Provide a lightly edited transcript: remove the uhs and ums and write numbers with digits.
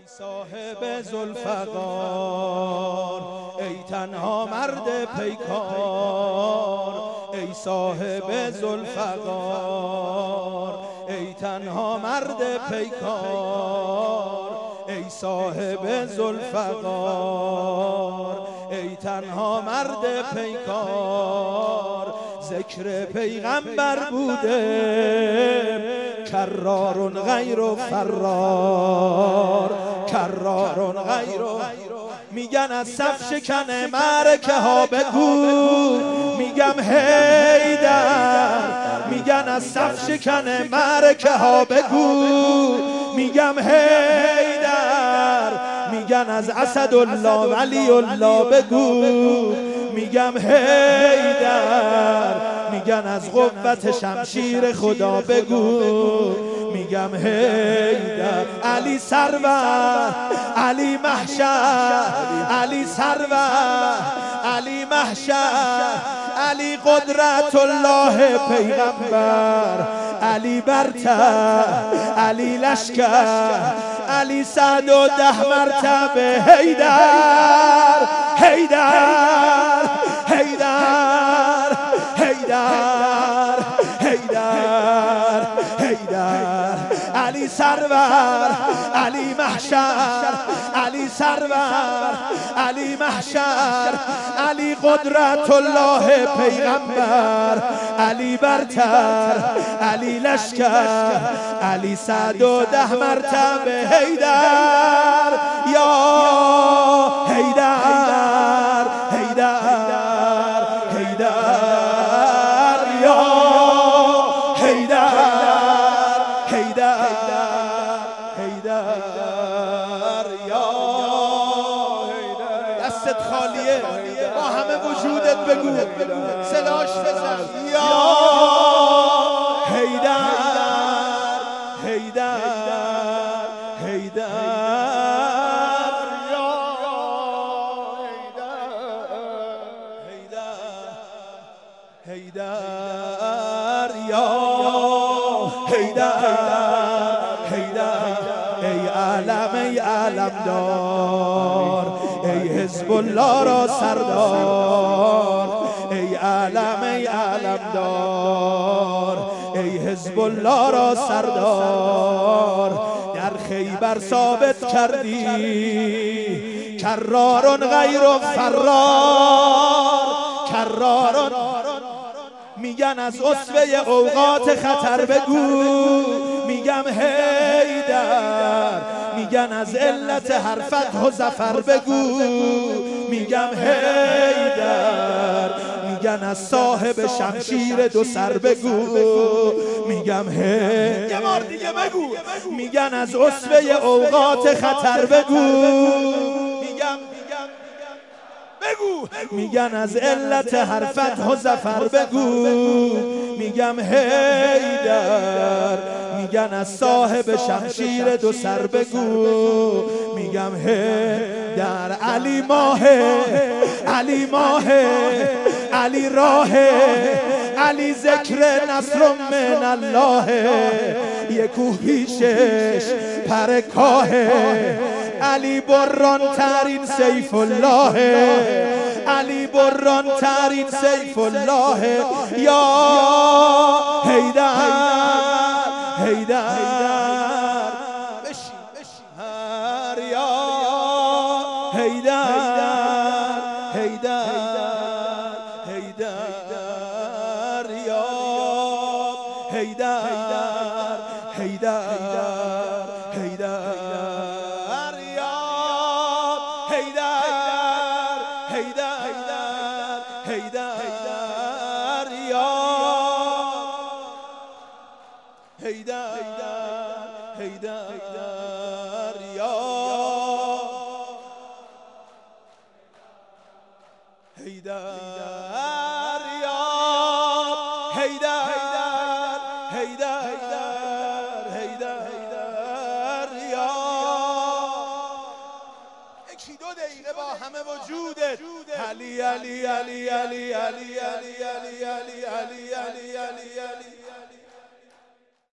ای صاحب ذوالفقار، ای تنها مرد پیکار. ای صاحب ذوالفقار، ای تنها مرد پیکار. ای صاحب ذوالفقار، ای تنها مرد پیکار. ذکر پیغمبر بوده کرار غیر فرار، کرار غیر. میگن از صف شکن معرکه ها بگو، میگم حیدر. میگن از صف شکن معرکه ها بگو، میگم حیدر. میگن از اسدالله ولی الله بگو، میگم حیدر. میگن از قوت شمشیر خدا بگو، میگم حیدر. علی سرور، علی محشر، علی سرور، علی محشر، علی قدرت الله پیغمبر، علی برتر، علی لشکر، علی 110 مرتبه حیدر، حیدر، حیدر، حیدر، حیدر، حیدر. علی سرور، علی محشر، علی سرور، علی محشر، علی قدرت الله پیغمبر، علی برتر، علی لشکر، علی 110 مرتبه حیدر. یا حیدر، حیدر، حیدر، یا حیدر، حیدر، حیدر، یا حیدر. دستت خالیه، با همه وجودت بگو، صداش بزن. یا حیدر، حیدر، حیدر، یا حیدر، حیدر، یا حیدر، حیدر. ای علم، ای علمدار، ای حزب الله را سردار. ای علم، ای علمدار، ای حزب الله را سردار. در خیبر ثابت کردی کرار غیر فرار، کرار. میگن از اسوه اوقات خطر بگو، میگم حیدر. میگن از علت هر فتح و ظفر بگو، میگم حیدر. میگن از صاحب شمشیر دو سر بگو، میگم حیدر. یه بار دیگه بگو. میگن از اسوه اوقات خطر بگو، میگم بگو. میگن از علت هر فتح و ظفر بگو، میگم حیدر. میگن از صاحب شمشیر دو سر بگو، میگم حیدر. علی ماه، علی ماه، علی راه، علی ذکر نصر من الله. یک کوه پیشش پر کاه، علی بران ترین سیف الله، علی بران ترین سیف الله. یا حیدر، حیدر، یا حیدر، حیدر، حیدر، یا حیدر، حیدر، حیدر، یا حیدر، حیدر، حیدر، یا حیدر، حیدر، یا حیدر، یا حیدر، حیدر، حیدر، حیدر، یا. یکی 2 دقیقه با همه وجودت. علی، علی، علی، علی، علی، علی، علی، علی، علی، علی.